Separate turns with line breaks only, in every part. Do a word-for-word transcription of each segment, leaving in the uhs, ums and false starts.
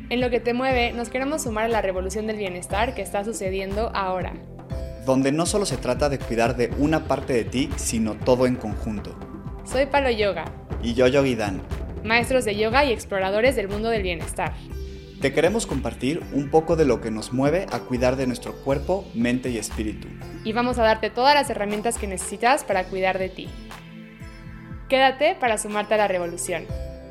En Lo que te mueve, nos queremos sumar a la revolución del bienestar que está sucediendo ahora.
Donde no solo se trata de cuidar de una parte de ti, sino todo en conjunto.
Soy Palo Yoga,
Y yo, Yogi Dan.
maestros de yoga y exploradores del mundo del bienestar.
Te queremos compartir un poco de lo que nos mueve a cuidar de nuestro cuerpo, mente y espíritu.
Y vamos a darte todas las herramientas que necesitas para cuidar de ti. Quédate para sumarte a la revolución.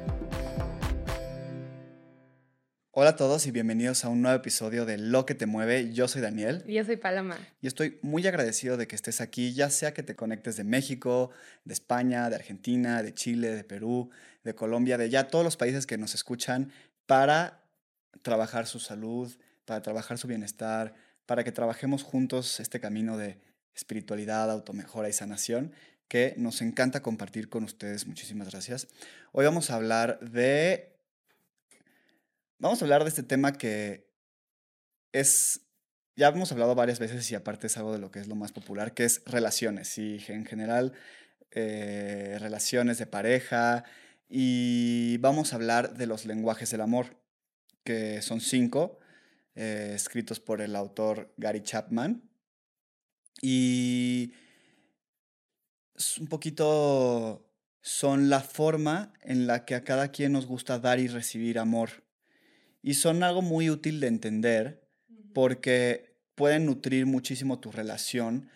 Hola a todos y bienvenidos a un nuevo episodio de Lo que te mueve. Yo soy Daniel.
Y yo soy Paloma.
Y estoy muy agradecido de que estés aquí, ya sea que te conectes de México, de España, de Argentina, de Chile, de Perú, de Colombia, de ya todos los países que nos escuchan para trabajar su salud, para trabajar su bienestar, para que trabajemos juntos este camino de espiritualidad, automejora y sanación que nos encanta compartir con ustedes. Muchísimas gracias. Hoy vamos a hablar de... Vamos a hablar de este tema que es... Ya hemos hablado varias veces y aparte es algo de lo que es lo más popular, que es relaciones y en general eh, relaciones de pareja. Y vamos a hablar de los lenguajes del amor, que son cinco, eh, escritos por el autor Gary Chapman. Y es un poquito son la forma en la que a cada quien nos gusta dar y recibir amor. Y son algo muy útil de entender porque pueden nutrir muchísimo tu relación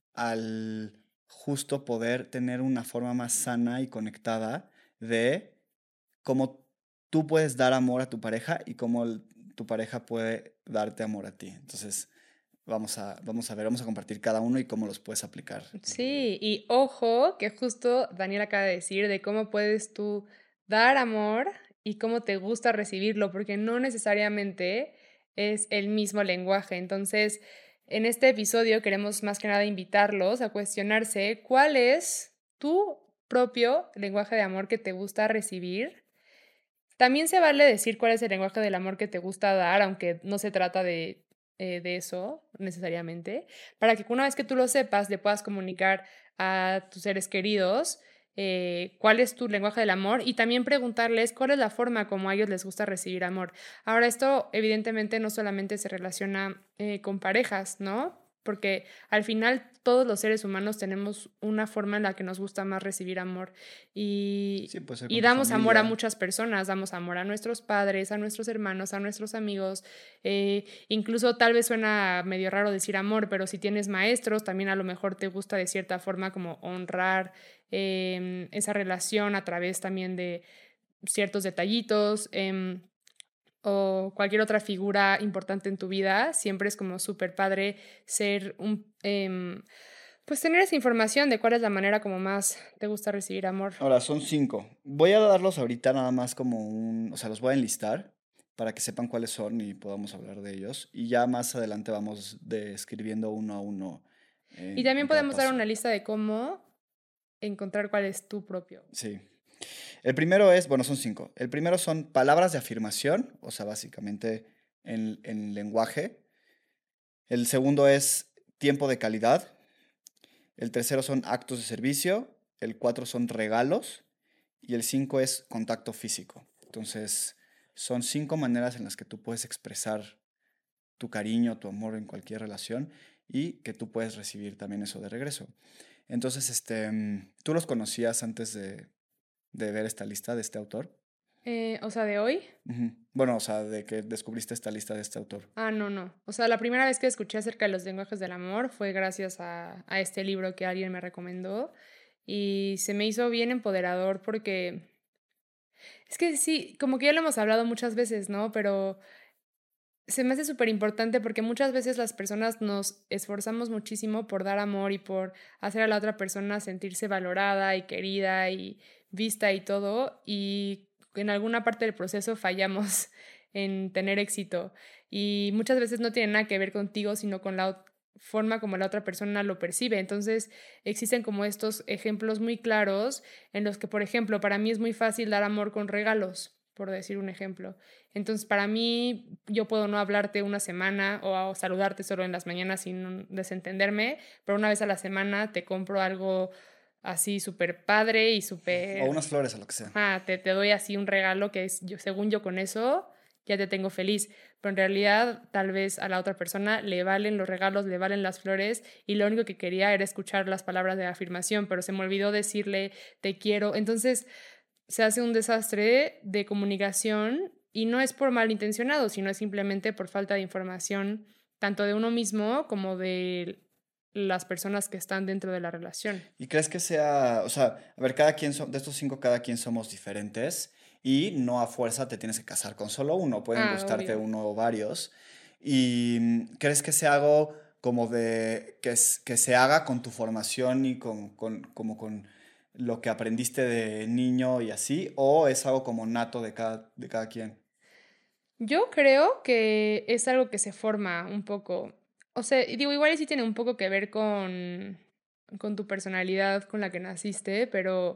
al justo poder tener una forma más sana y conectada de cómo tú puedes dar amor a tu pareja y cómo el- tu pareja puede darte amor a ti. Entonces, vamos a, vamos a ver, vamos a compartir cada uno y cómo los puedes aplicar.
Sí, y ojo que justo Daniel acaba de decir de cómo puedes tú dar amor y cómo te gusta recibirlo, porque no necesariamente es el mismo lenguaje. Entonces, en este episodio queremos más que nada invitarlos a cuestionarse cuál es tu propio lenguaje de amor que te gusta recibir. También se vale decir cuál es el lenguaje del amor que te gusta dar, aunque no se trata de, eh, de eso necesariamente, para que una vez que tú lo sepas, le puedas comunicar a tus seres queridos eh, cuál es tu lenguaje del amor y también preguntarles cuál es la forma como a ellos les gusta recibir amor. Ahora, esto evidentemente no solamente se relaciona eh, con parejas, ¿no? Porque al final todos los seres humanos tenemos una forma en la que nos gusta más recibir amor y,
Sí, puede ser
y
con tu
damos amor a
familia.
muchas personas, damos amor a nuestros padres, a nuestros hermanos, a nuestros amigos, eh, incluso tal vez suena medio raro decir amor, pero si tienes maestros, también a lo mejor te gusta de cierta forma como honrar eh, esa relación a través también de ciertos detallitos. Eh, o cualquier otra figura importante en tu vida, siempre es como súper padre ser un, eh, pues tener esa información de cuál es la manera como más te gusta recibir amor.
Ahora, son cinco. Voy a darlos ahorita nada más como un... O sea, los voy a enlistar para que sepan cuáles son y podamos hablar de ellos. Y ya más adelante vamos describiendo uno a uno
Y
en,
también
en cada
podemos dar
paso.
una lista de cómo encontrar cuál es tu propio.
Sí. El primero es, bueno, son cinco. El primero son palabras de afirmación, o sea, básicamente en, en lenguaje. El segundo es tiempo de calidad. El tercero son actos de servicio. El cuatro son regalos. Y el cinco es contacto físico. Entonces, son cinco maneras en las que tú puedes expresar tu cariño, tu amor en cualquier relación y que tú puedes recibir también eso de regreso. Entonces, este, mm, ¿tú los conocías antes de, de ver esta lista de este autor?
Eh, o sea, de hoy.
Ujú. Bueno, o sea, de que descubriste esta lista de este autor.
Ah, no, no. O sea, la primera vez que escuché acerca de los lenguajes del amor fue gracias a, a este libro que alguien me recomendó y se me hizo bien empoderador porque es que sí, como que ya lo hemos hablado muchas veces, ¿no? Pero se me hace súper importante porque muchas veces las personas nos esforzamos muchísimo por dar amor y por hacer a la otra persona sentirse valorada y querida y vista y todo, y en alguna parte del proceso fallamos en tener éxito. Y muchas veces no tiene nada que ver contigo, sino con la ot- forma como la otra persona lo percibe. Entonces existen como estos ejemplos muy claros en los que, por ejemplo, para mí es muy fácil dar amor con regalos, por decir un ejemplo. Entonces, para mí, yo puedo no hablarte una semana o saludarte solo en las mañanas sin desentenderme, pero una vez a la semana te compro algo así súper padre y
O
súper,
unas flores o lo que sea.
ajá, te, te doy así un regalo que es, yo, según yo con eso, ya te tengo feliz, pero en realidad tal vez a la otra persona le valen los regalos, le valen las flores y lo único que quería era escuchar las palabras de afirmación, pero se me olvidó decirle te quiero. Entonces se hace un desastre de comunicación y no es por malintencionado, sino es simplemente por falta de información, tanto de uno mismo como de las personas que están dentro de la relación.
¿Y crees que sea, o sea, a ver, cada quien, so- de estos cinco, cada quien somos diferentes y no a fuerza te tienes que casar con solo uno, pueden
Ah,
gustarte
obvio.
uno o varios? ¿Y mm, crees que sea algo como de, que, es- que se haga con tu formación y con, con, como con lo que aprendiste de niño y así? ¿O es algo como nato de cada, de cada quien?
Yo creo que es algo que se forma un poco. O sea, y digo, igual y sí tiene un poco que ver con, con tu personalidad con la que naciste, pero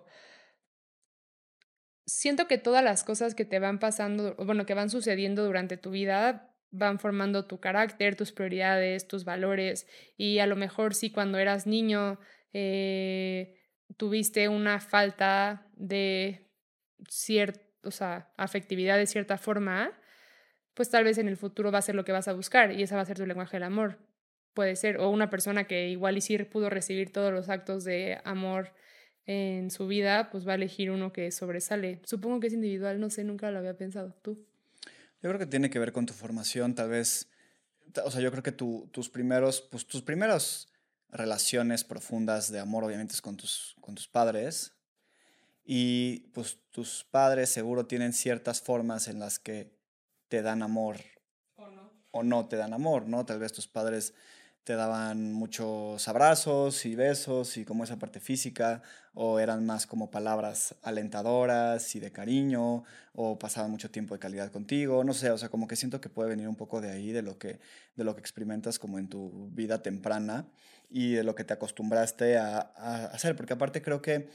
siento que todas las cosas que te van pasando, o bueno, que van sucediendo durante tu vida, van formando tu carácter, tus prioridades, tus valores. Y a lo mejor sí, cuando eras niño, eh, tuviste una falta de cierta, o sea, afectividad de cierta forma, pues tal vez en el futuro va a ser lo que vas a buscar y esa va a ser tu lenguaje del amor. Puede ser, o una persona que igual y sí pudo recibir todos los actos de amor en su vida, pues va a elegir uno que sobresale. Supongo que es individual, no sé, nunca lo había pensado. ¿Tú?
Yo creo que tiene que ver con tu formación, tal vez. ta- O sea, yo creo que tu- tus primeros, pues tus primeras relaciones profundas de amor, obviamente, es con tus, con tus padres. Y pues tus padres seguro tienen ciertas formas en las que te dan amor
¿O no?
o no te dan amor, ¿no? Tal vez tus padres te daban muchos abrazos y besos y como esa parte física, o eran más como palabras alentadoras y de cariño, o pasaban mucho tiempo de calidad contigo, no sé, o sea, como que siento que puede venir un poco de ahí, de lo que, de lo que experimentas como en tu vida temprana y de lo que te acostumbraste a, a hacer, porque aparte creo que,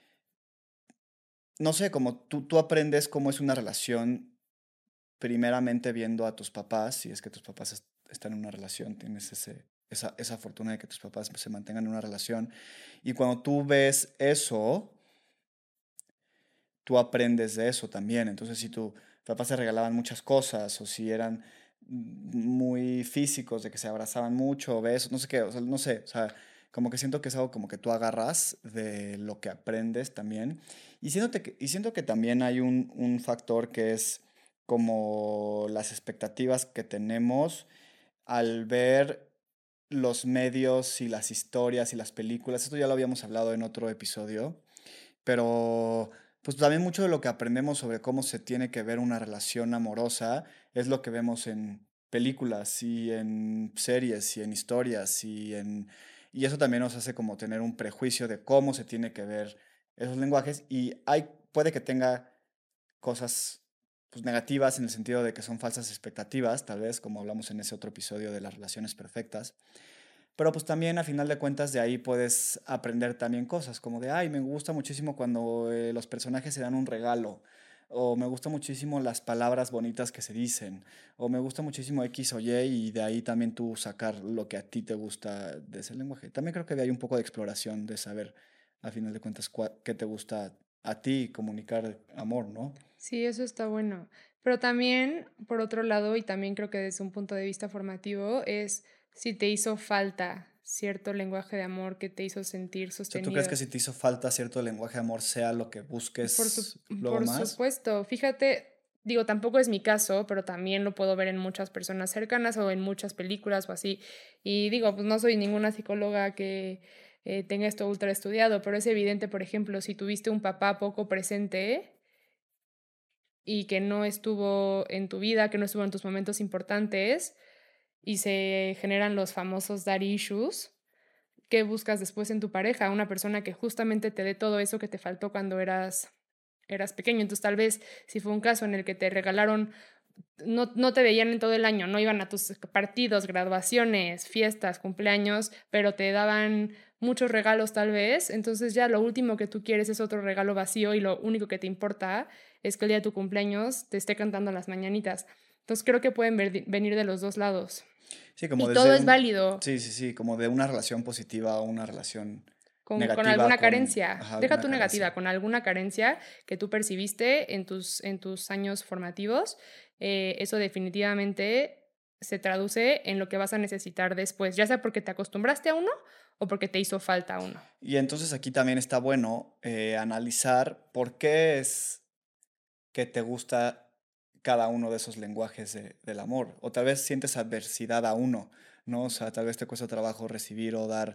no sé, como tú, tú aprendes cómo es una relación primeramente viendo a tus papás, si es que tus papás est- están en una relación, tienes ese, esa, esa fortuna de que tus papás se mantengan en una relación. Y cuando tú ves eso, tú aprendes de eso también. Entonces, si tus papás te regalaban muchas cosas o si eran mm, muy físicos, de que se abrazaban mucho, o besos, no sé qué, o sea, no sé, o sea, como que siento que es algo como que tú agarras de lo que aprendes también. Y siento que, y siento que también hay un, un factor que es como las expectativas que tenemos al ver los medios y las historias y las películas. Esto ya lo habíamos hablado en otro episodio, pero pues también mucho de lo que aprendemos sobre cómo se tiene que ver una relación amorosa es lo que vemos en películas y en series y en historias y en y eso también nos hace como tener un prejuicio de cómo se tiene que ver esos lenguajes y hay puede que tenga cosas pues negativas en el sentido de que son falsas expectativas, tal vez como hablamos en ese otro episodio de las relaciones perfectas, pero pues también a final de cuentas de ahí puedes aprender también cosas, como de, ay, me gusta muchísimo cuando eh, los personajes se dan un regalo, o me gusta muchísimo las palabras bonitas que se dicen, o me gusta muchísimo X o Y y de ahí también tú sacar lo que a ti te gusta de ese lenguaje. También creo que hay un poco de exploración de saber a final de cuentas cua- qué te gusta a ti, comunicar amor, ¿no?
Sí, eso está bueno. Pero también, por otro lado, y también creo que desde un punto de vista formativo, es si te hizo falta cierto lenguaje de amor que te hizo sentir
O sea, ¿tú crees que
sostenido.
si te hizo falta cierto lenguaje de amor sea lo que
Por su-
busques luego
por
más?
supuesto, fíjate, digo, tampoco es mi caso, pero también lo puedo ver en muchas personas cercanas o en muchas películas o así. Y digo, pues no soy ninguna psicóloga que eh, tenga esto ultra estudiado, pero es evidente, por ejemplo, si tuviste un papá poco presente y que no estuvo en tu vida, que no estuvo en tus momentos importantes y se generan los famosos daddy issues. ¿Qué buscas después en tu pareja? Una persona que justamente te dé todo eso que te faltó cuando eras, eras pequeño. Entonces, tal vez si fue un caso en el que te regalaron, no, no te veían en todo el año, no iban a tus partidos, graduaciones, fiestas, cumpleaños, pero te daban muchos regalos tal vez, entonces ya lo último que tú quieres es otro regalo vacío y lo único que te importa es que el día de tu cumpleaños te esté cantando las mañanitas. Entonces creo que pueden ver- venir de los dos lados.
Sí, como
Y todo
desde
es
un...
válido.
Sí, sí, sí, como de una relación positiva a una relación...
Con, con
negativa,
alguna
con
carencia,
ajá,
deja
alguna
tu negativa,
carencia.
con alguna carencia que tú percibiste en tus, en tus años formativos, eh, eso definitivamente se traduce en lo que vas a necesitar después, ya sea porque te acostumbraste a uno o porque te hizo falta uno.
Y entonces aquí también está bueno eh, analizar por qué es que te gusta cada uno de esos lenguajes de- del amor. O tal vez sientes adversidad a uno, ¿no? O sea, tal vez te cuesta trabajo recibir o dar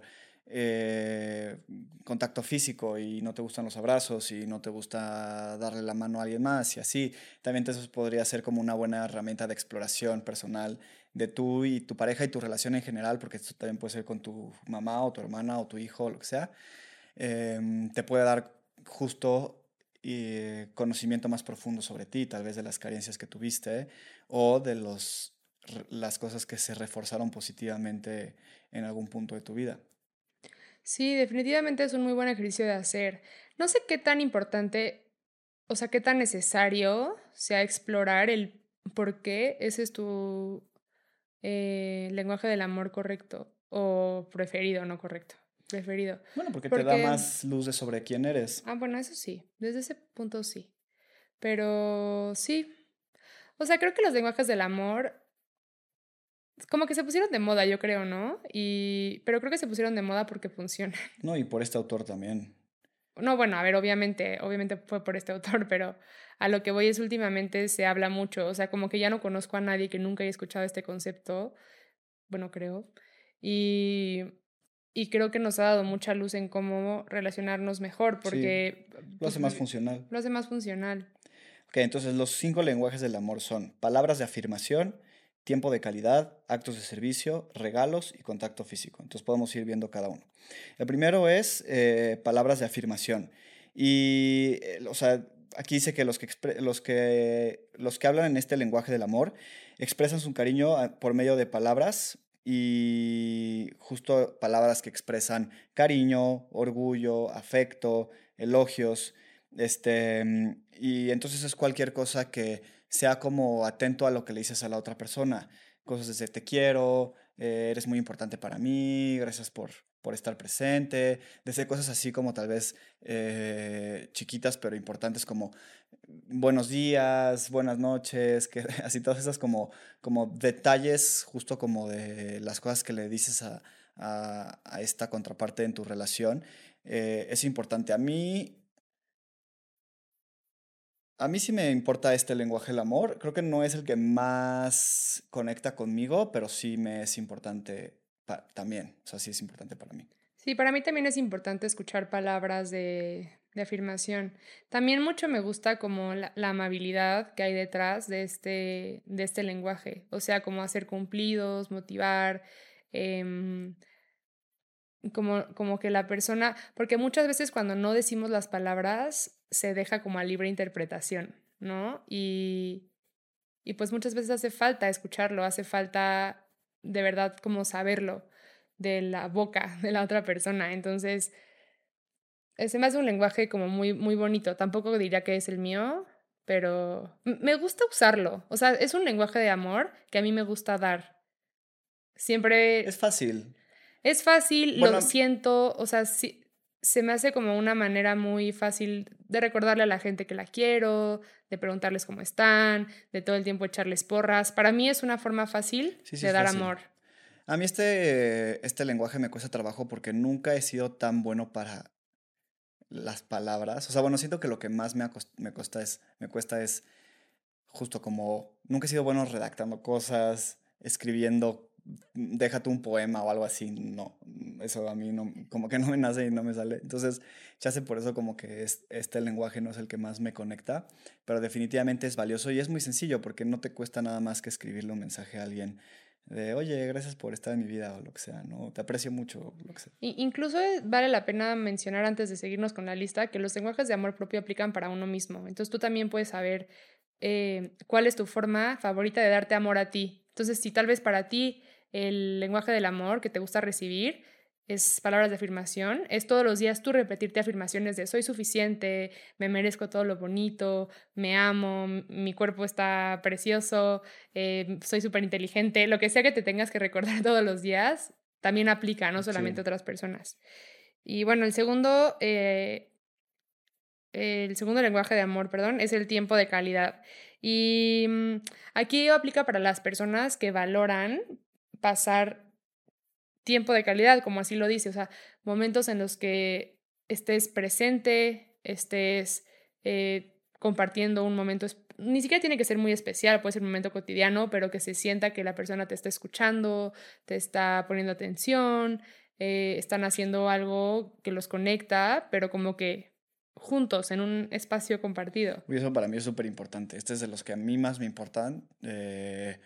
eh, contacto físico y no te gustan los abrazos y no te gusta darle la mano a alguien más y así. También eso podría ser como una buena herramienta de exploración personal de tú y tu pareja y tu relación en general, porque esto también puede ser con tu mamá o tu hermana o tu hijo o lo que sea. Em, te puede dar justo eh, conocimiento más profundo sobre ti, tal vez de las carencias que tuviste o de los, re- las cosas que se reforzaron positivamente en algún punto de tu vida.
Sí, definitivamente es un muy buen ejercicio de hacer. No sé qué tan importante, o sea, qué tan necesario sea explorar el por qué ese es tu eh, lenguaje del amor correcto o preferido, no correcto, preferido.
Bueno, porque te da
Porque,
más luz de sobre quién eres.
ah, bueno, eso sí, desde ese punto sí. Pero sí, o sea, creo que los lenguajes del amor como que se pusieron de moda, yo creo, ¿no? Y, pero creo que se pusieron de moda porque funcionan.
No, y por este autor también.
No, bueno, a ver, obviamente, obviamente fue por este autor, pero a lo que voy es últimamente se habla mucho, o sea, como que ya no conozco a nadie que nunca haya escuchado este concepto, bueno, creo, y, y creo que nos ha dado mucha luz en cómo relacionarnos mejor,
Sí,
porque
lo
pues,
hace más funcional.
lo hace más funcional.
Ok, entonces los cinco lenguajes del amor son palabras de afirmación, tiempo de calidad, actos de servicio, regalos y contacto físico. Entonces podemos ir viendo cada uno. El primero es eh, palabras de afirmación. Y, eh, o sea, aquí dice que los que, expre- los que los que hablan en este lenguaje del amor expresan su cariño a- por medio de palabras y justo palabras que expresan cariño, orgullo, afecto, elogios. Este, mm, y entonces es cualquier cosa que sea como atento a lo que le dices a la otra persona. Cosas desde te quiero, eh, eres muy importante para mí, gracias por, por estar presente. Desde cosas así como tal vez eh, chiquitas pero importantes como buenos días, buenas noches, que así todas esas como, como detalles justo como de las cosas que le dices a, a- a esta contraparte en tu relación. Eh, es importante. A mí a mí sí me importa este lenguaje del amor. Creo que no es el que más conecta conmigo, pero sí me es importante pa- también. O sea, sí es importante para mí.
Sí, para mí también es importante escuchar palabras de, de afirmación. También mucho me gusta como la, la amabilidad que hay detrás de este, de este lenguaje. O sea, como hacer cumplidos, motivar, em, como, como que la persona, porque muchas veces cuando no decimos las palabras se deja como a libre interpretación, ¿no? Y, y pues muchas veces hace falta escucharlo, hace falta de verdad como saberlo de la boca de la otra persona. Entonces, eh, se me hace un lenguaje como muy, muy bonito. Tampoco diría que es el mío, pero m- me gusta usarlo. O sea, es un lenguaje de amor que a mí me gusta dar.
Es
Siempre
fácil.
es fácil, lo
Bueno,
siento, o sea, sí, se me hace como una manera muy fácil de recordarle a la gente que la quiero, de preguntarles cómo están, de todo el tiempo echarles porras. Para mí es una forma fácil
sí, sí
de
es
dar
fácil.
amor.
A mí este, este lenguaje me cuesta trabajo porque nunca he sido tan bueno para las palabras. O sea, bueno, siento que lo que más me, acos- me cuesta es, me cuesta es justo como nunca he sido bueno redactando cosas, escribiendo, mm, déjate un poema o algo así, no, mm, eso a mí no, como que no me nace y no me sale. Entonces, ya sé por eso como que es, este lenguaje no es el que más me conecta, pero definitivamente es valioso y es muy sencillo porque no te cuesta nada más que escribirle un mensaje a alguien de, oye, gracias por estar en mi vida o lo que sea, ¿no? Te aprecio mucho, lo que sea.
I- incluso eh, vale la pena mencionar antes de seguirnos con la lista que los lenguajes de amor propio aplican para uno mismo. Entonces tú también puedes saber eh, cuál es tu forma favorita de darte amor a ti. Entonces, si tal vez para ti el lenguaje del amor que te gusta recibir es palabras de afirmación, es todos los días tú repetirte afirmaciones de soy suficiente, me merezco todo lo bonito, me amo, m- mi cuerpo está precioso, eh, soy súper inteligente, lo que sea que te tengas que recordar todos los días, también aplica, no solamente a
Sí.
otras personas. Y bueno, el segundo, eh, el segundo lenguaje de amor, perdón, es el tiempo de calidad. Y mm, aquí aplica para las personas que valoran pasar tiempo de calidad, como así lo dice, o sea, momentos en los que estés presente, estés eh, compartiendo un momento, es- ni siquiera tiene que ser muy especial, puede ser un momento cotidiano, pero que se sienta que la persona te está escuchando, te está poniendo atención, eh, están haciendo algo que los conecta, pero como que juntos, en un espacio compartido.
Y eso para mí es súper importante. Este es de los que a mí más me importan. Eh,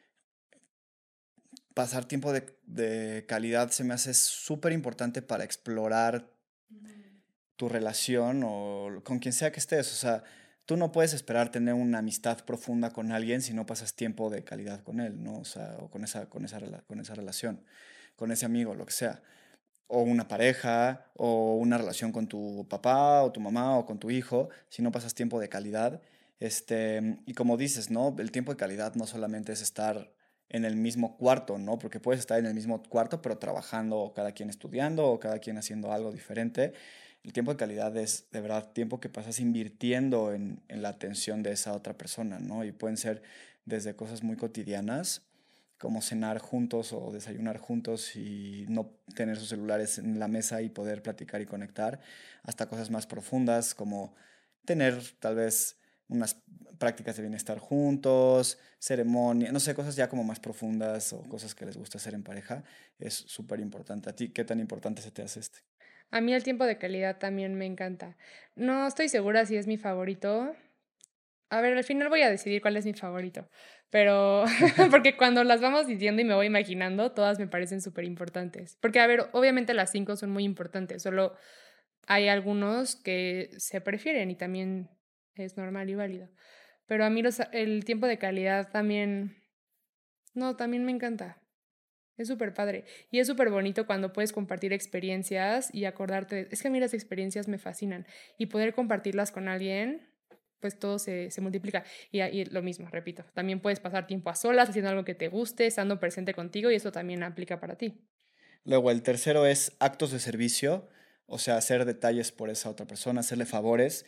pasar tiempo de, de calidad se me hace súper importante para explorar tu relación o con quien sea que estés. O sea, tú no puedes esperar tener una amistad profunda con alguien si no pasas tiempo de calidad con él, ¿no? O sea, o con esa, con esa, rela- con esa relación, con ese amigo, lo que sea. O una pareja, o una relación con tu papá, o tu mamá, o con tu hijo, si no pasas tiempo de calidad. Este, y como dices, ¿no? El tiempo de calidad no solamente es estar en el mismo cuarto, ¿no? Porque puedes estar en el mismo cuarto, pero trabajando, o cada quien estudiando, o cada quien haciendo algo diferente. El tiempo de calidad es de verdad tiempo que pasas invirtiendo en, en la atención de esa otra persona, ¿no? Y pueden ser desde cosas muy cotidianas, como cenar juntos o desayunar juntos y no tener sus celulares en la mesa y poder platicar y conectar, hasta cosas más profundas como tener tal vez unas prácticas de bienestar juntos, ceremonia, no sé, cosas ya como más profundas o cosas que les gusta hacer en pareja, es súper importante. ¿A ti qué tan importante se te hace este?
A mí el tiempo de calidad también me encanta. No estoy segura si es mi favorito. A ver, al final voy a decidir cuál es mi favorito, pero porque cuando las vamos diciendo y me voy imaginando, todas me parecen súper importantes. Porque, a ver, obviamente las cinco son muy importantes, solo hay algunos que se prefieren y también es normal y válido. Pero a mí los, el tiempo de calidad también, no, también me encanta. Es súper padre. Y es súper bonito cuando puedes compartir experiencias y acordarte. de- Es que a mí las experiencias me fascinan. Y poder compartirlas con alguien, pues todo se, se multiplica. Y, y lo mismo, repito. También puedes pasar tiempo a solas haciendo algo que te guste, estando presente contigo y eso también aplica para ti.
Luego, el tercero es actos de servicio, o sea, hacer detalles por esa otra persona, hacerle favores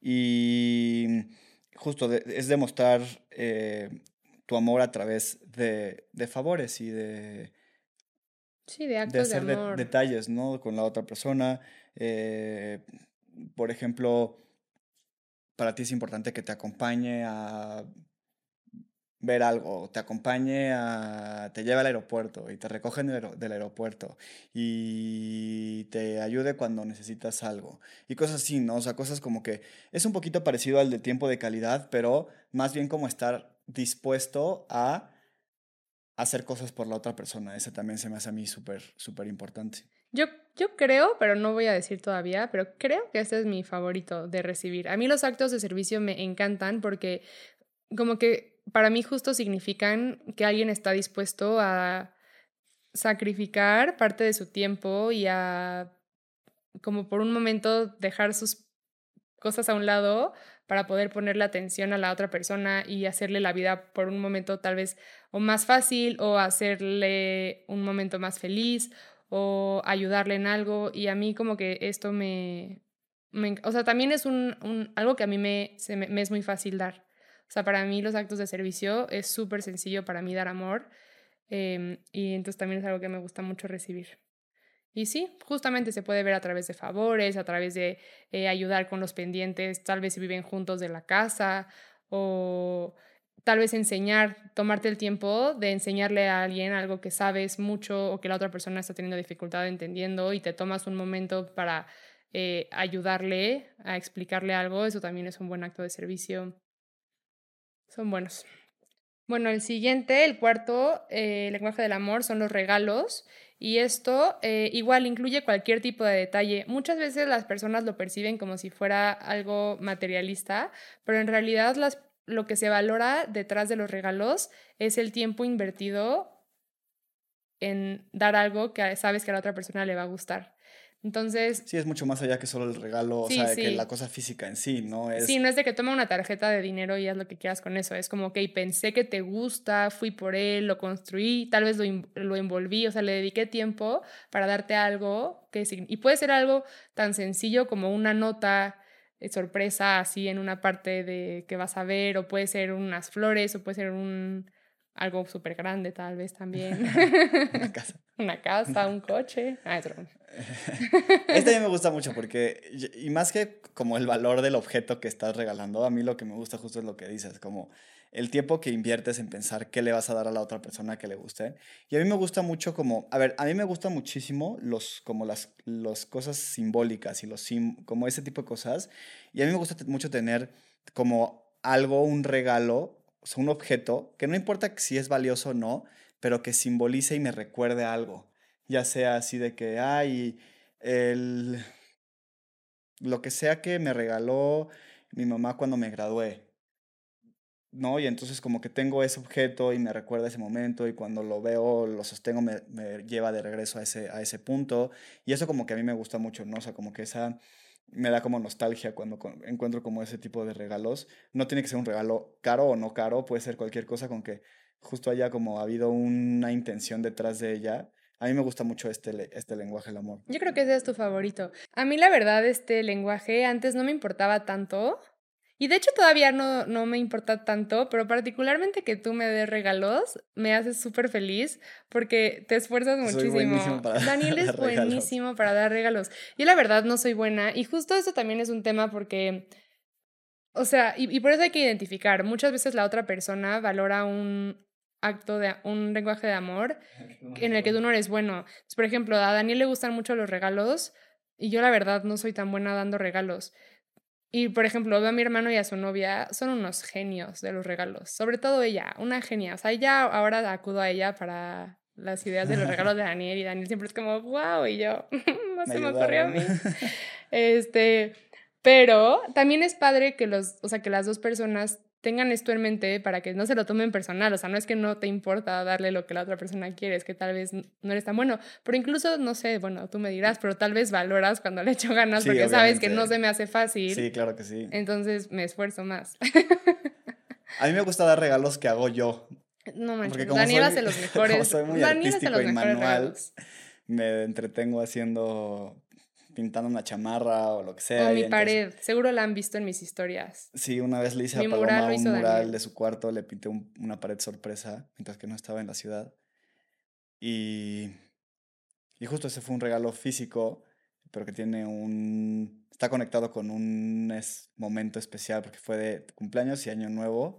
y justo de- es demostrar eh, tu amor a través de, de favores y de,
Sí, de
de
actos de
hacer de-
amor.
detalles, ¿no? Con la otra persona. Eh, por ejemplo, para ti es importante que te acompañe a ver algo, te acompañe a, te lleve al aeropuerto y te recoge en el aero- del aeropuerto y te ayude cuando necesitas algo y cosas así, ¿no? O sea, cosas como que es un poquito parecido al de tiempo de calidad, pero más bien como estar dispuesto a hacer cosas por la otra persona. Ese también se me hace a mí súper, súper importante.
Yo, yo creo, pero no voy a decir todavía, pero creo que este es mi favorito de recibir. A mí los actos de servicio me encantan porque como que para mí justo significan que alguien está dispuesto a sacrificar parte de su tiempo y a como por un momento dejar sus cosas a un lado para poder ponerle atención a la otra persona y hacerle la vida por un momento tal vez o más fácil o hacerle un momento más feliz o ayudarle en algo y a mí como que esto me, me enc- o sea, también es un, un- algo que a mí me, se me, me es muy fácil dar. O sea, para mí los actos de servicio es súper sencillo para mí dar amor, em, y entonces también es algo que me gusta mucho recibir. Y sí, justamente se puede ver a través de favores, a través de eh, ayudar con los pendientes, tal vez si viven juntos de la casa, o tal vez enseñar, tomarte el tiempo de enseñarle a alguien algo que sabes mucho o que la otra persona está teniendo dificultad entendiendo y te tomas un momento para eh, ayudarle a explicarle algo, eso también es un buen acto de servicio. Son buenos. Bueno, el siguiente, el cuarto eh, lenguaje del amor son los regalos y esto eh, igual incluye cualquier tipo de detalle. Muchas veces las personas lo perciben como si fuera algo materialista, pero en realidad las, lo que se valora detrás de los regalos es el tiempo invertido en dar algo que sabes que a la otra persona le va a gustar. Entonces...
Sí, es mucho más allá que solo el regalo,
sí,
o sea,
sí.
que la cosa física en sí, ¿no? Es...
Sí, no es de que toma una tarjeta de dinero y haz lo que quieras con eso. Es como, ok, pensé que te gusta, fui por él, lo construí, tal vez lo, lo envolví, o sea, le dediqué tiempo para darte algo que... Y puede ser algo tan sencillo como una nota de sorpresa así en una parte de que vas a ver, o puede ser unas flores, o puede ser un... algo súper grande tal vez también.
Una casa.
Una casa, un coche. Ah, es broma.
Este a mí me gusta mucho porque, y más que como el valor del objeto que estás regalando, a mí lo que me gusta justo es lo que dices, como el tiempo que inviertes en pensar qué le vas a dar a la otra persona que le guste. Y a mí me gusta mucho como, a ver, a mí me gusta muchísimo los, como las, las cosas simbólicas y los sim, como ese tipo de cosas. Y a mí me gusta mucho tener como algo, un regalo, o sea, un objeto, que no importa si es valioso o no, pero que simbolice y me recuerde algo. Ya sea así de que, ay, el, lo que sea que me regaló mi mamá cuando me gradué, ¿no? Y entonces como que tengo ese objeto y me recuerda ese momento y cuando lo veo, lo sostengo, me, me lleva de regreso a ese, a ese punto. Y eso como que a mí me gusta mucho, ¿no? O sea, como que esa me da como nostalgia cuando con- encuentro como ese tipo de regalos. No tiene que ser un regalo caro o no caro, puede ser cualquier cosa con que justo haya como habido una intención detrás de ella. A mí me gusta mucho este, le- este lenguaje del amor.
Yo creo que ese es tu favorito. A mí la verdad este lenguaje antes no me importaba tanto y de hecho todavía no, no me importa tanto, pero particularmente que tú me des regalos me hace súper feliz porque te esfuerzas
Soy buenísimo
muchísimo.
para
Daniel es
dar regalos.
buenísimo para dar regalos. Yo la verdad no soy buena y justo eso también es un tema porque, o sea, y, y por eso hay que identificar. Muchas veces la otra persona valora un acto de un lenguaje de amor en el que tú no eres bueno. Entonces, por ejemplo, a Daniel le gustan mucho los regalos y yo la verdad no soy tan buena dando regalos. Y, por ejemplo, veo a mi hermano y a su novia, son unos genios de los regalos. Sobre todo ella, una genia. O sea, ya ahora acudo a ella para las ideas de los regalos de Daniel y Daniel siempre es como, wow, y yo, no
Me
se me ocurrió a
ayudaron.
mí. Este, pero también es padre que los, o sea, que las dos personas tengan esto en mente para que no se lo tomen personal, o sea, no es que no te importa darle lo que la otra persona quiere, es que tal vez no eres tan bueno, pero incluso, no sé, bueno, tú me dirás, pero tal vez valoras cuando le echo ganas
Sí,
porque sabes que no
obviamente.
se me hace fácil,
Sí, claro que sí.
entonces me esfuerzo más.
A mí me gusta dar regalos que hago yo,
No
porque
manches,
como
Daniel hace
soy,
los
como
mejores,
soy muy
Daniel hace
artístico
los
y
mejores
manual,
regalos.
me entretengo haciendo, pintando una chamarra o lo que
O
sea. Y
mi
entonces,
pared, seguro la han visto en mis historias.
sí, una vez le hice
Mi
a
mural
Paloma
lo
un
hizo
mural de
Daniel.
su cuarto, le pinté un- una pared sorpresa mientras que no estaba en la ciudad. Y, y justo ese fue un regalo físico, pero que tiene un... Está conectado con un es- momento especial porque fue de cumpleaños y año nuevo.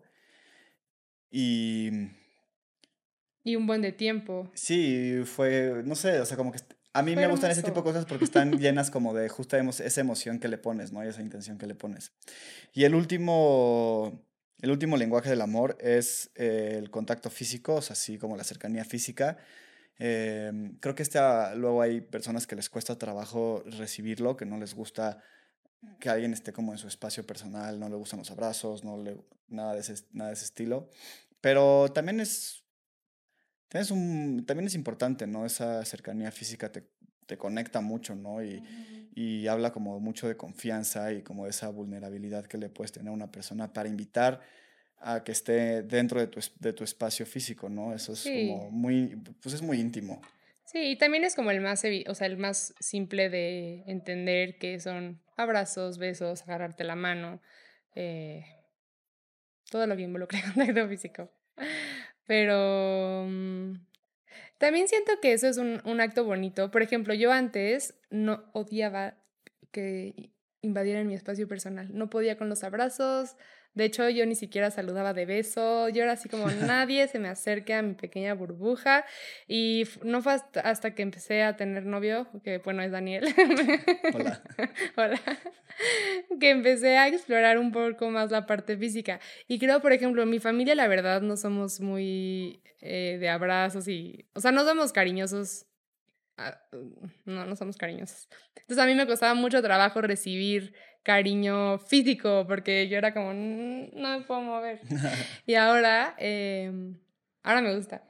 Y
Y un buen de tiempo.
sí, fue, no sé, o sea, como que est- a mí
Fue
me gustan ese tipo de
hermoso.
cosas porque están llenas como de justa emo- esa emoción que le pones, ¿no? Y esa intención que le pones. Y el último, el último lenguaje del amor es eh, el contacto físico, o sea, así como la cercanía física. Em, creo que esta, luego hay personas que les cuesta trabajo recibirlo, que no les gusta que alguien esté como en su espacio personal, no le gustan los abrazos, no le, nada de ese, nada de ese estilo. Pero también es es un, también es importante, ¿no? Esa cercanía física te, te conecta mucho, ¿no? Y,
Ujú.
y habla como mucho de confianza y como de esa vulnerabilidad que le puedes tener a una persona para invitar a que esté dentro de tu, es- de tu espacio físico, ¿no? Eso es
Sí,
como muy, pues es muy íntimo.
sí, y también es como el más, evi- o sea, el más simple de entender que son abrazos, besos, agarrarte la mano, eh, todo lo que involucra el contacto físico. Pero mm, también siento que eso es un, un acto bonito. Por ejemplo, yo antes no odiaba que invadieran mi espacio personal. No podía con los abrazos. De hecho, yo ni siquiera saludaba de beso. Yo era así como nadie se me acerque a mi pequeña burbuja. Y f- no fue hasta, hasta que empecé a tener novio, que bueno, es Daniel.
Hola.
Hola. Que empecé a explorar un poco más la parte física. Y creo, por ejemplo, mi familia, la verdad, no somos muy eh, de abrazos y, o sea, no somos cariñosos. ah, No, no somos cariñosos. Entonces a mí me costaba mucho trabajo recibir cariño físico porque yo era como, "Mm, no me puedo mover". Y ahora, em, ahora me gusta.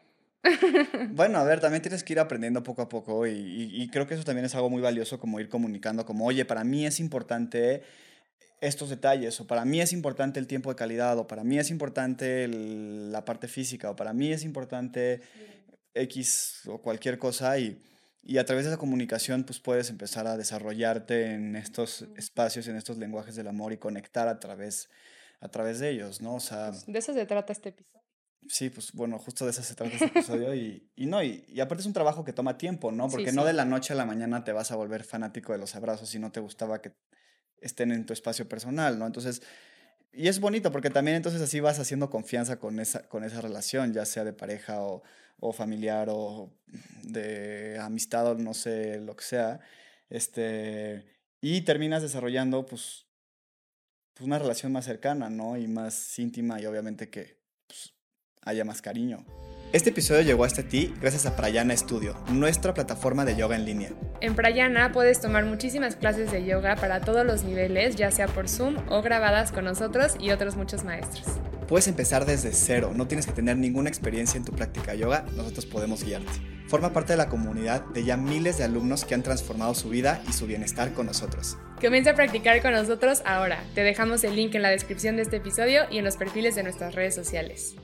Bueno, a ver, también tienes que ir aprendiendo poco a poco y, y- y creo que eso también es algo muy valioso como ir comunicando, como, oye, para mí es importante estos detalles, o para mí es importante el tiempo de calidad, o para mí es importante el- la parte física, o para mí es importante
Sí.
X o cualquier cosa y, y a través de esa comunicación pues puedes empezar a desarrollarte en estos
Ujú.
espacios, en estos lenguajes del amor y conectar a través, a través de ellos, ¿no? O sea,
Pues de eso se trata este episodio.
sí, pues bueno, justo de eso se trata este episodio y, y no, y, y aparte es un trabajo que toma tiempo, ¿no?
Sí,
Porque no de
sí.
la noche a la mañana te vas a volver fanático de los abrazos si no te gustaba que estén en tu espacio personal, ¿no? Entonces, y es bonito porque también entonces así vas haciendo confianza con esa, con esa relación, ya sea de pareja o, o familiar o de amistad o no sé, lo que sea. Este, y terminas desarrollando pues, pues una relación más cercana, ¿no? Y más íntima y obviamente que pues, haya más cariño. Este episodio llegó hasta ti gracias a Prayana Studio, nuestra plataforma de yoga en línea.
En Prayana puedes tomar muchísimas clases de yoga para todos los niveles, ya sea por Zoom o grabadas con nosotros y otros muchos maestros.
Puedes empezar desde cero, no tienes que tener ninguna experiencia en tu práctica de yoga, nosotros podemos guiarte. Forma parte de la comunidad de ya miles de alumnos que han transformado su vida y su bienestar con nosotros.
Comienza a practicar con nosotros ahora. Te dejamos el link en la descripción de este episodio y en los perfiles de nuestras redes sociales.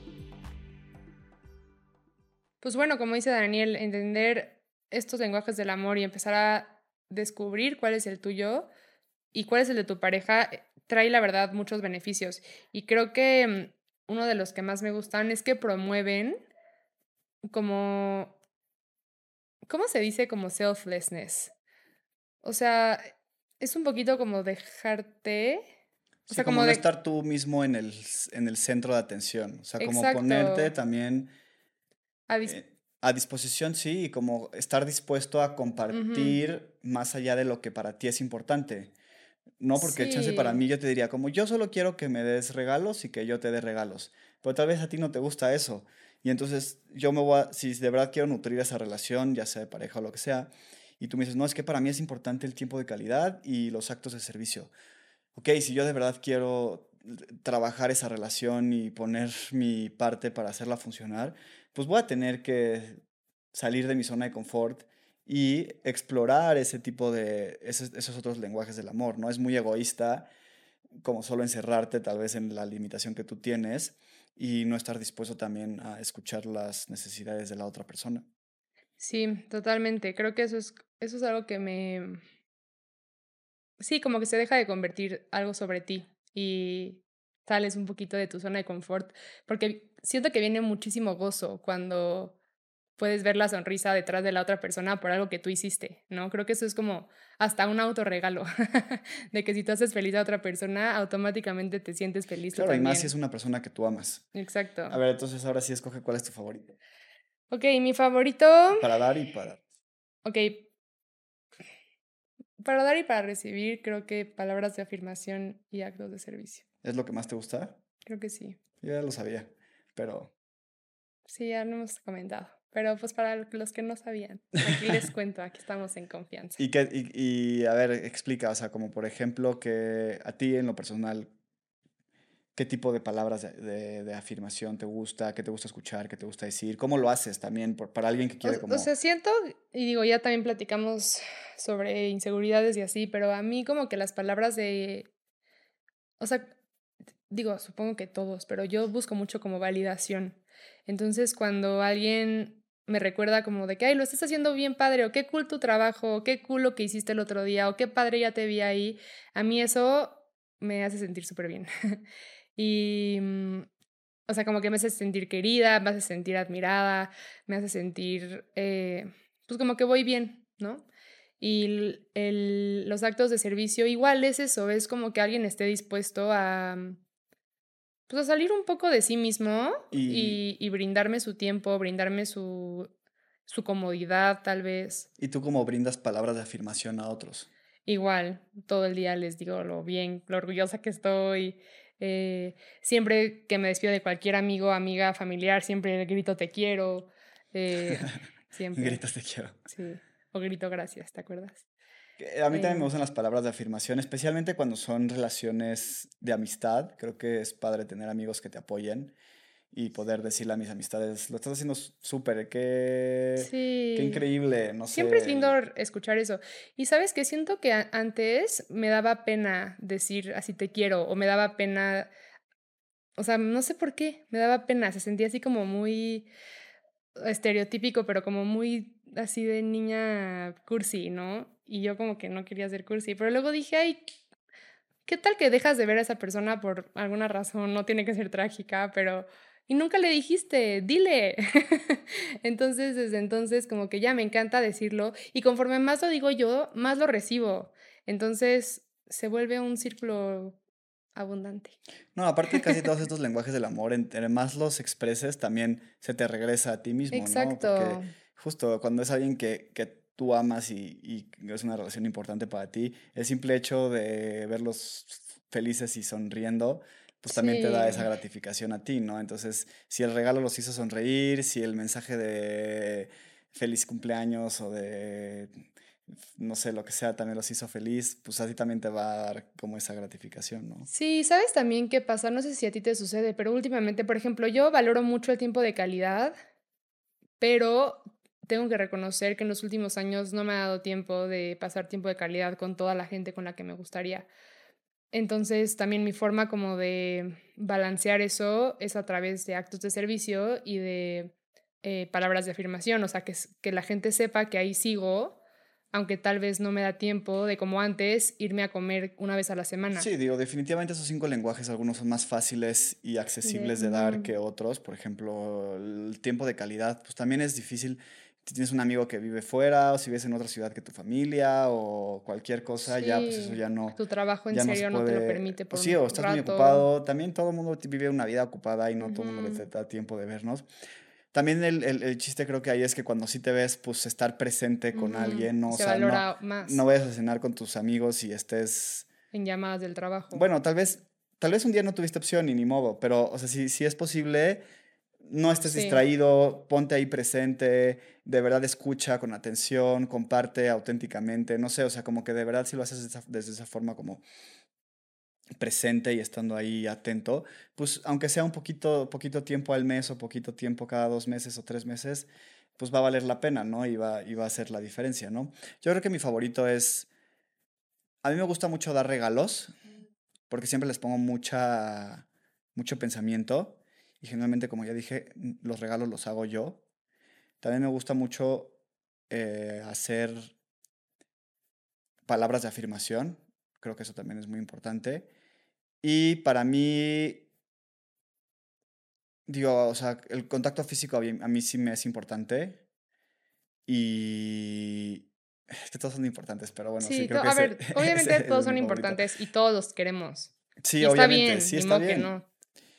Pues bueno, como dice Daniel, entender estos lenguajes del amor y empezar a descubrir cuál es el tuyo y cuál es el de tu pareja eh, trae la verdad muchos beneficios. Y creo que mm, uno de los que más me gustan es que promueven como, ¿cómo se dice? Como selflessness. O sea, es un poquito como dejarte, o
Sí,
sea,
como
como
no
de,
estar tú mismo en el, en el centro de atención, o sea, como ponerte
exacto,
también
a dis-
eh, a disposición, sí, y como estar dispuesto a
ujú,
compartir más allá de lo que para ti es importante. No, porque chance para
sí,
mí yo te diría, como yo solo quiero que me des regalos y que yo te dé regalos, pero tal vez a ti no te gusta eso. Y entonces yo me voy a, si de verdad quiero nutrir esa relación, ya sea de pareja o lo que sea, y tú me dices, no, es que para mí es importante el tiempo de calidad y los actos de servicio. Ok, si yo de verdad quiero trabajar esa relación y poner mi parte para hacerla funcionar, pues voy a tener que salir de mi zona de confort y explorar ese tipo de, esos, esos otros lenguajes del amor, ¿no? Es muy egoísta como solo encerrarte tal vez en la limitación que tú tienes y no estar dispuesto también a escuchar las necesidades de la otra persona.
sí, totalmente. Creo que eso es, eso es algo que me, sí, como que se deja de convertir algo sobre ti y sales un poquito de tu zona de confort, porque siento que viene muchísimo gozo cuando puedes ver la sonrisa detrás de la otra persona por algo que tú hiciste, ¿no? Creo que eso es como hasta un autorregalo, de que si tú haces feliz a otra persona, automáticamente te sientes feliz tú
Claro, y más si es
también.
una persona que tú amas. A
Exacto.
ver, entonces ahora sí escoge cuál es tu favorito.
Ok, mi favorito,
Para dar y para...
ok, para dar y para recibir, creo que palabras de afirmación y actos de servicio.
¿Es lo que más te gusta?
Creo que sí.
Yo ya lo sabía, pero...
Sí, ya lo hemos comentado. Pero pues para los que no sabían, aquí les cuento, aquí estamos en confianza.
Y, que, y, y, a ver, explica, o sea, como por ejemplo que a ti en lo personal, ¿qué tipo de palabras de, de- de afirmación te gusta? ¿Qué te gusta escuchar? ¿Qué te gusta decir? ¿Cómo lo haces también por- para alguien que
O,
quiere
o
como...
sea, siento, y digo, ya también platicamos sobre inseguridades y así, pero a mí como que las palabras de, o sea, digo, supongo que todos, pero yo busco mucho como validación. Entonces, cuando alguien me recuerda como de que, ay, lo estás haciendo bien padre, o qué cool tu trabajo, o qué cool lo que hiciste el otro día, o qué padre ya te vi ahí, a mí eso me hace sentir súper bien. Y, mm, o sea, como que me hace sentir querida, me hace sentir admirada, me hace sentir, eh, pues como que voy bien, ¿no? Y el, el- los actos de servicio igual es eso, es como que alguien esté dispuesto a, mm, pues a salir un poco de sí mismo
Y,
y, y brindarme su tiempo, brindarme su, su comodidad tal vez.
y tú como brindas palabras de afirmación a otros.
Igual, todo el día les digo lo bien, lo orgullosa que estoy. eh, siempre que me despido de cualquier amigo, amiga, familiar, siempre grito te quiero. eh, siempre,
Gritas te quiero.
sí. O grito gracias, ¿te acuerdas?
Que a mí también me
Em,
gustan las palabras de afirmación, especialmente cuando son relaciones de amistad. Creo que es padre tener amigos que te apoyen. y poder decirle a mis amistades, lo estás haciendo súper, qué, qué
Sí.
increíble, no
Siempre es
sé.
lindo
el-
r- escuchar eso. Y sabes que siento que a- antes me daba pena decir así te quiero o me daba pena, o sea, no sé por qué, me daba pena, se sentía así como muy estereotípico, pero como muy así de niña cursi, ¿no? Y yo como que no quería ser cursi, pero luego dije, ay, ¿qué tal que dejas de ver a esa persona por alguna razón? No tiene que ser trágica, pero... Y nunca le dijiste, dile. Entonces, desde entonces, como que ya me encanta decirlo. Y conforme más lo digo yo, más lo recibo. Entonces, se vuelve un círculo abundante.
No, aparte casi todos estos lenguajes del amor, entre más los expreses, también se te regresa a ti mismo, ¿no? Porque
Exacto.
justo cuando es alguien que, que tú amas y, y es una relación importante para ti, el simple hecho de verlos felices y sonriendo, pues también te da esa
Sí.
gratificación a ti, ¿no? Entonces, si el regalo los hizo sonreír, si el mensaje de feliz cumpleaños o de no sé, lo que sea, también los hizo feliz, pues así también te va a dar como esa gratificación, ¿no?
Sí, ¿sabes también qué pasa? No sé si a ti te sucede, pero últimamente, por ejemplo, yo valoro mucho el tiempo de calidad, pero tengo que reconocer que en los últimos años no me ha dado tiempo de pasar tiempo de calidad con toda la gente con la que me gustaría. Entonces, también mi forma como de balancear eso es a través de actos de servicio y de eh, palabras de afirmación, o sea, que, s- que la gente sepa que ahí sigo, aunque tal vez no me da tiempo de como antes irme a comer una vez a la semana.
Sí, digo, definitivamente esos cinco lenguajes, algunos son más fáciles y
De,
accesibles de dar
ujú,
que otros. Por ejemplo, el tiempo de calidad, pues también es difícil. Si tienes un amigo que vive fuera o si vives en otra ciudad que tu familia o cualquier cosa, ya pues eso
sí,
ya no,
tu trabajo en
ya no se
serio no te lo
puede.
permite
O
por
sí,
un
o estás muy
rato.
ocupado. También todo el mundo ti- vive una vida ocupada y no todo el mundo
Ujú,
le da tiempo de vernos. También el, el, el chiste creo que ahí es que cuando sí te ves, pues estar presente con
ujú,
alguien, ¿no? O
se
sea, no,
valora
no
más
vayas a cenar con tus amigos y estés
en llamadas del trabajo.
bueno, tal vez, tal vez un día no tuviste opción y ni modo, pero, o sea, si, si es posible, no estés
Sí.
distraído, ponte ahí presente, de verdad escucha con atención, comparte auténticamente, no sé, o sea, como que de verdad si lo haces de esa- desde esa forma como presente y estando ahí atento, pues aunque sea un poquito, poquito tiempo al mes o poquito tiempo cada dos meses o tres meses, pues va a valer la pena, ¿no? Y va, y va a hacer la diferencia, ¿no? Yo creo que mi favorito es, a mí me gusta mucho dar regalos porque siempre les pongo mucha, mucho pensamiento y generalmente, como ya dije, n- los regalos los hago yo. También me gusta mucho eh, hacer palabras de afirmación, creo que eso también es muy importante. Y para mí, digo, o sea, el contacto físico a mí, a mí sí me es importante y es que todos son importantes, pero bueno, sí,
Sí,
creo
to
que
a
ese,
ver,
ese
obviamente
es
todos
mi
son
favorito.
importantes y todos los queremos.
Sí,
Y está
obviamente,
bien,
sí
ni
está
modo que
bien.
no.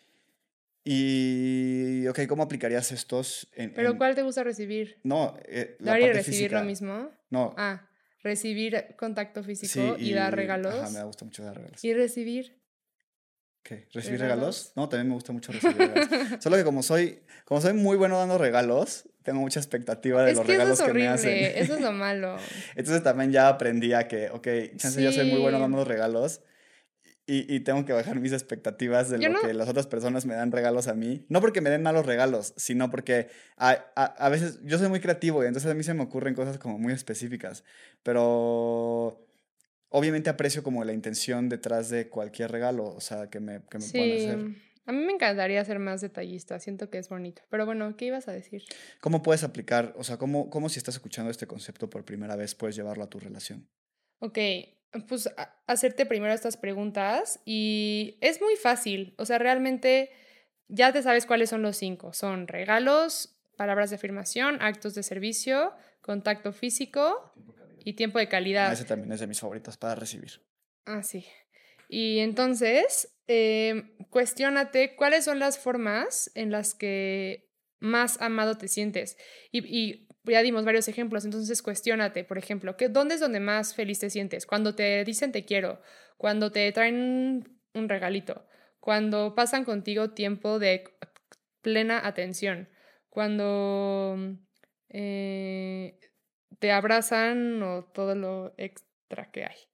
Y, ok, ¿cómo aplicarías estos en,
Pero,
en,
¿cuál te gusta recibir?
no, eh, la
¿Dar y
parte
recibir lo
física.
mismo?
No,
Ah, recibir contacto
sí,
físico y dar
y, ajá, me
regalos.
gusta mucho dar regalos.
¿Y recibir
¿Qué? ¿Recibir regalos?
regalos?
No, también me gusta mucho recibir regalos. Solo que como soy, como soy muy bueno dando regalos, tengo mucha expectativa de
Es
los
que eso es
regalos que me hacen.
horrible, eso es lo malo.
Entonces también ya aprendí a que, ok, chance yo soy muy bueno
Sí,
dando los regalos y, y tengo que bajar mis expectativas de
yo
lo
no,
que las otras personas me dan regalos a mí. No porque me den malos regalos, sino porque a, a, a veces yo soy muy creativo y entonces a mí se me ocurren cosas como muy específicas. Pero obviamente aprecio como la intención detrás de cualquier regalo, o sea, que me, que me puedan
sí,
hacer.
a mí me encantaría ser más detallista, siento que es bonito. Pero bueno, ¿qué ibas a decir?
¿Cómo puedes aplicar, o sea, cómo, cómo si estás escuchando este concepto por primera vez puedes llevarlo a tu relación?
Ok, pues a- hacerte primero estas preguntas y es muy fácil, o sea, realmente ya te sabes cuáles son los cinco. Son regalos, palabras de afirmación, actos de servicio, contacto físico
Tiempo de calidad.
y tiempo de
Ah,
calidad.
ese también es de mis favoritos para recibir.
Ah, sí. Y entonces, em, cuestiónate cuáles son las formas en las que más amado te sientes. Y, y ya dimos varios ejemplos, entonces cuestiónate, por ejemplo, ¿qué, ¿dónde es donde más feliz te sientes? Cuando te dicen te quiero, cuando te traen un regalito, cuando pasan contigo tiempo de plena atención, cuando eh, te abrazan o todo lo extra que hay.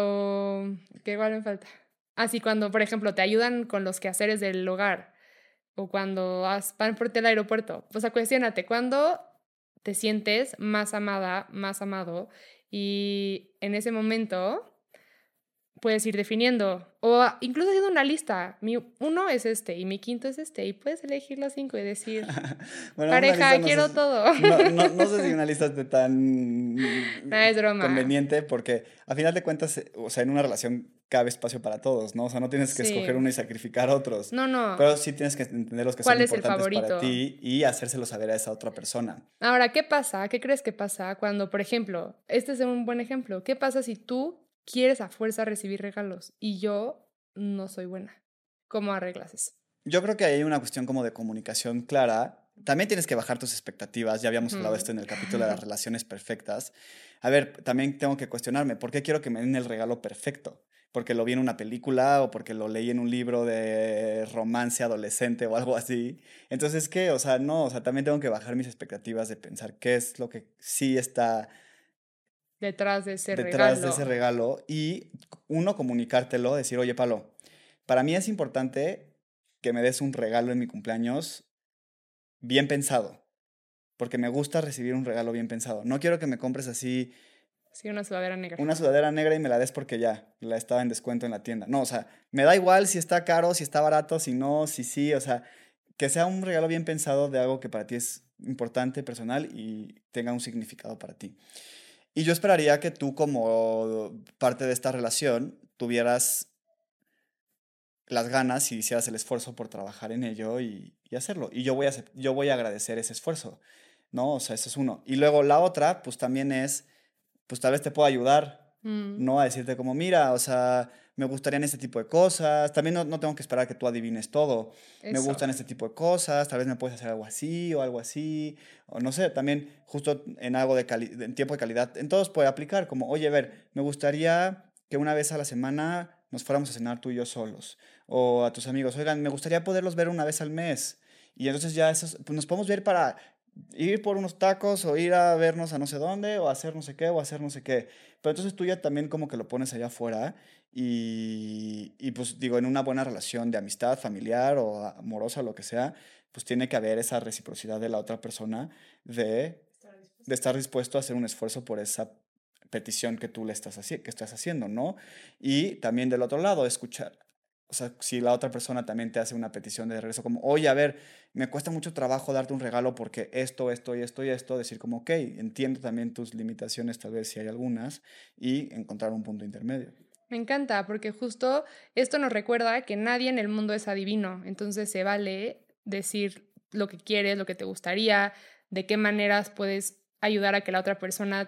Cuando, ¿qué igual me falta? Así cuando, por ejemplo, te ayudan con los quehaceres del hogar. o cuando vas, van por ti al aeropuerto. O sea, cuestiónate, ¿cuándo te sientes más amada, más amado? Y en ese momento puedes ir definiendo o incluso haciendo una lista. Mi uno es este y mi quinto es este y puedes elegir los cinco y decir,
Bueno, una lista
pareja,
no sé,
quiero
si-
todo.
no, no, no sé si una lista esté tan
Nada, es broma.
conveniente porque a final de cuentas, eh, o sea, en una relación cabe espacio para todos, ¿no? O sea, no tienes que escoger
Sí.
uno y sacrificar otros,
No, no.
pero sí tienes que entender los que son
¿Cuál es el
importantes para
favorito?
ti y hacérselo saber a esa otra persona.
Ahora, ¿qué pasa? ¿Qué crees que pasa cuando, por ejemplo, este es un buen ejemplo? ¿Qué pasa si tú quieres a fuerza recibir regalos y yo no soy buena? ¿Cómo arreglas eso?
Yo creo que hay una cuestión como de comunicación clara. También tienes que bajar tus expectativas. Ya habíamos hablado de
Ujú.
esto en el capítulo de las relaciones perfectas. A ver, también tengo que cuestionarme, ¿por qué quiero que me den el regalo perfecto? ¿Porque lo vi en una película o porque lo leí en un libro de romance adolescente o algo así? Entonces, ¿qué? O sea, no, o sea, también tengo que bajar mis expectativas de pensar qué es lo que sí está
Detrás de ese
detrás de ese
regalo.
regalo y uno comunicártelo, decir, oye, Palo, para mí es importante que me des un regalo en mi cumpleaños bien pensado, porque me gusta recibir un regalo bien pensado. No quiero que me compres así
Sí, una sudadera negra.
una sudadera negra y me la des porque ya, la estaba en descuento en la tienda. No, o sea, me da igual si está caro, si está barato, si no, si sí, o sea, que sea un regalo bien pensado de algo que para ti es importante, personal y tenga un significado para ti. Y yo esperaría que tú como parte de esta relación tuvieras las ganas y hicieras el esfuerzo por trabajar en ello y, y hacerlo. Y yo voy a, acep- yo voy a agradecer ese esfuerzo, ¿no? O sea, eso es uno. Y luego la otra, pues también es, pues tal vez te puedo ayudar,
Mm,
¿no? A decirte como, mira, o sea, me gustarían este tipo de cosas. También no, no tengo que esperar a que tú adivines todo. Me
eso.
gustan este tipo de cosas, tal vez me puedes hacer algo así o algo así. O no sé, también justo en algo de, cali- en tiempo de calidad, en todos puede aplicar, como, oye, a ver, me gustaría que una vez a la semana nos fuéramos a cenar tú y yo solos o a tus amigos, oigan, me gustaría poderlos ver una vez al mes. Y entonces ya esos, pues nos podemos ver para ir por unos tacos o ir a vernos a no sé dónde o hacer no sé qué o hacer no sé qué. Pero entonces tú ya también como que lo pones allá afuera y, y pues digo, en una buena relación de amistad, familiar o amorosa, lo que sea, pues tiene que haber esa reciprocidad de la otra persona de, de estar dispuesto a hacer un esfuerzo por esa petición que tú le estás, haci- que estás haciendo, ¿no? Y también del otro lado, escuchar. O sea, si la otra persona también te hace una petición de regreso, como, oye, a ver, me cuesta mucho trabajo darte un regalo porque esto, esto y esto y esto, decir como, ok, entiendo también tus limitaciones, tal vez si hay algunas, y encontrar un punto intermedio.
Me encanta porque justo esto nos recuerda que nadie en el mundo es adivino. Entonces se vale decir lo que quieres, lo que te gustaría, de qué maneras puedes ayudar a que la otra persona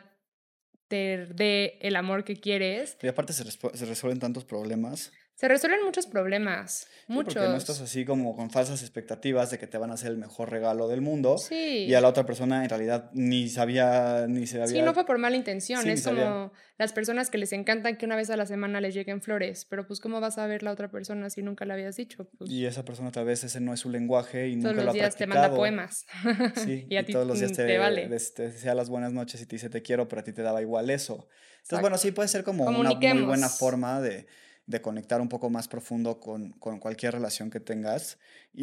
te dé el amor que quieres.
Y aparte se, respo- se resuelven tantos problemas.
Se resuelven muchos problemas,
Sí, porque no estás
muchos.
así como con falsas expectativas de que te van a hacer el mejor regalo del mundo y a
Sí,
la otra persona en realidad ni sabía, ni se
sí, no
había,
fue por mala intención.
sí, ni
Es
sabía.
como las personas que les encantan que una vez a la semana les lleguen flores, pero pues ¿cómo vas a ver la otra persona si nunca la habías dicho?
Y
Pues
esa persona tal vez ese no es su lenguaje y
todos
nunca lo
los
ha
días te manda
practicado.
poemas
Sí,
y a
y
ti
todos los días
mm,
te,
te vale.
des- te desea las buenas noches y te dice te quiero, pero a ti te daba igual eso. Entonces, bueno,
Exacto.
sí puede ser como una muy buena
Comuniquemos.
forma de, de conectar un poco más profundo con, con cualquier relación que tengas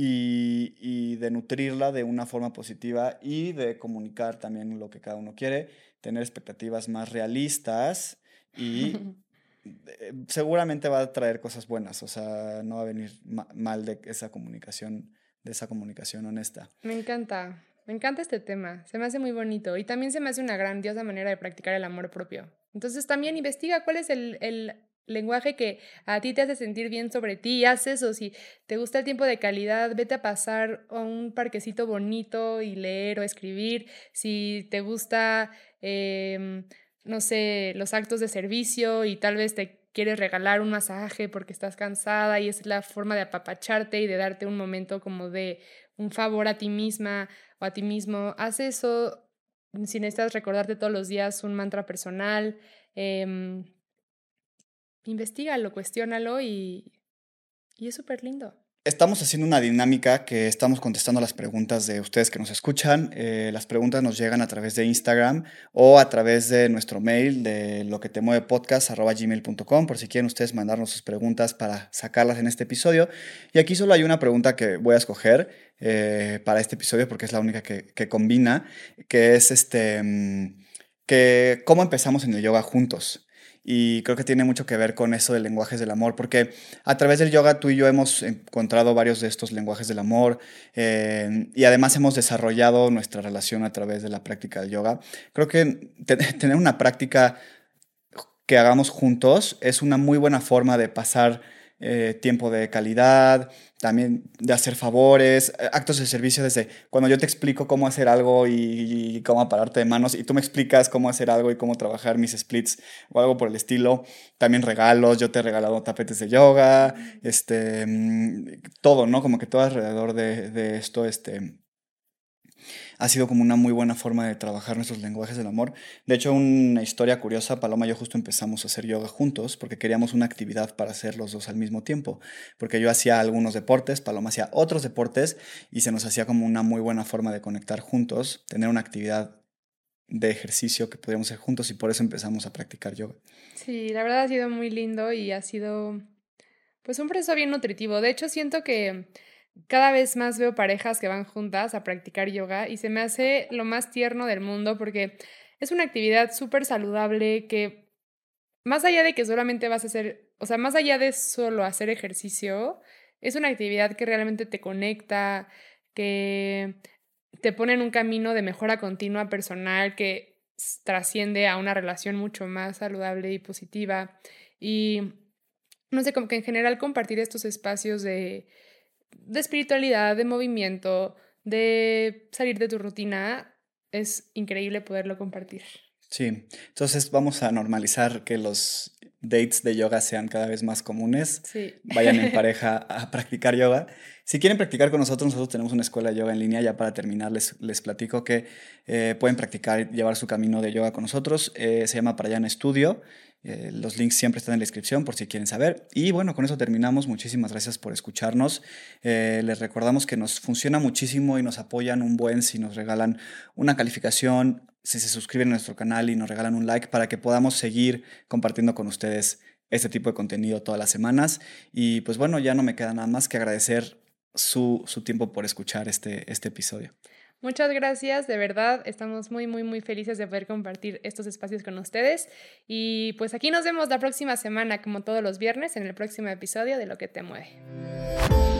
y, y de nutrirla de una forma positiva y de comunicar también lo que cada uno quiere, tener expectativas más realistas y eh, seguramente va a traer cosas buenas, o sea, no va a venir ma- mal de esa comunicación, de esa comunicación honesta.
Me encanta, me encanta este tema, se me hace muy bonito y también se me hace una grandiosa manera de practicar el amor propio. Entonces también investiga cuál es el, el lenguaje que a ti te hace sentir bien sobre ti, haz eso, si te gusta el tiempo de calidad, vete a pasar a un parquecito bonito y leer o escribir, si te gusta, em, no sé, los actos de servicio y tal vez te quieres regalar un masaje porque estás cansada y es la forma de apapacharte y de darte un momento como de un favor a ti misma o a ti mismo, haz eso si necesitas recordarte todos los días un mantra personal, eh, investígalo, cuestiónalo y, y es súper lindo.
Estamos haciendo una dinámica que estamos contestando las preguntas de ustedes que nos escuchan. Eh, las preguntas nos llegan a través de Instagram o a través de nuestro mail de lo que te mueve podcast arroba gmail punto com, por si quieren ustedes mandarnos sus preguntas para sacarlas en este episodio. Y aquí solo hay una pregunta que voy a escoger eh, para este episodio porque es la única que, que combina, que es este, mm, que cómo empezamos en el yoga juntos. Y creo que tiene mucho que ver con eso de lenguajes del amor, porque a través del yoga tú y yo hemos encontrado varios de estos lenguajes del amor eh, y además hemos desarrollado nuestra relación a través de la práctica del yoga. Creo que te- tener una práctica que hagamos juntos es una muy buena forma de pasar eh, tiempo de calidad, también de hacer favores, eh, actos de servicio desde cuando yo te explico cómo hacer algo y, y cómo pararte de manos y tú me explicas cómo hacer algo y cómo trabajar mis splits o algo por el estilo. También regalos, yo te he regalado tapetes de yoga, este, mm, todo, ¿no? Como que todo alrededor de, de esto, este ha sido como una muy buena forma de trabajar nuestros lenguajes del amor. De hecho, una historia curiosa, Paloma y yo justo empezamos a hacer yoga juntos porque queríamos una actividad para hacer los dos al mismo tiempo, porque yo hacía algunos deportes, Paloma hacía otros deportes y se nos hacía como una muy buena forma de conectar juntos, tener una actividad de ejercicio que podíamos hacer juntos y por eso empezamos a practicar yoga.
Sí, la verdad ha sido muy lindo y ha sido pues un proceso bien nutritivo. De hecho, siento que cada vez más veo parejas que van juntas a practicar yoga y se me hace lo más tierno del mundo porque es una actividad súper saludable que más allá de que solamente vas a hacer, o sea, más allá de solo hacer ejercicio, es una actividad que realmente te conecta, que te pone en un camino de mejora continua personal que s- trasciende a una relación mucho más saludable y positiva. Y no sé, como que en general compartir estos espacios de, de espiritualidad, de movimiento, de salir de tu rutina, es increíble poderlo compartir.
Sí, entonces vamos a normalizar que los dates de yoga sean cada vez más comunes.
Sí.
Vayan en pareja a practicar yoga. Si quieren practicar con nosotros, nosotros tenemos una escuela de yoga en línea. Ya para terminar, les, les platico que eh, pueden practicar y llevar su camino de yoga con nosotros. Eh, se llama Prayana Studio. Eh, los links siempre están en la descripción por si quieren saber. Y bueno, con eso terminamos. Muchísimas gracias por escucharnos. Eh, les recordamos que nos funciona muchísimo y nos apoyan un buen si nos regalan una calificación, si se suscriben a nuestro canal y nos regalan un like para que podamos seguir compartiendo con ustedes este tipo de contenido todas las semanas. Y pues bueno, ya no me queda nada más que agradecer su, su tiempo por escuchar este, este episodio.
Muchas gracias, de verdad, estamos muy, muy, muy felices de poder compartir estos espacios con ustedes. Y pues aquí nos vemos la próxima semana, como todos los viernes, en el próximo episodio de Lo que te mueve.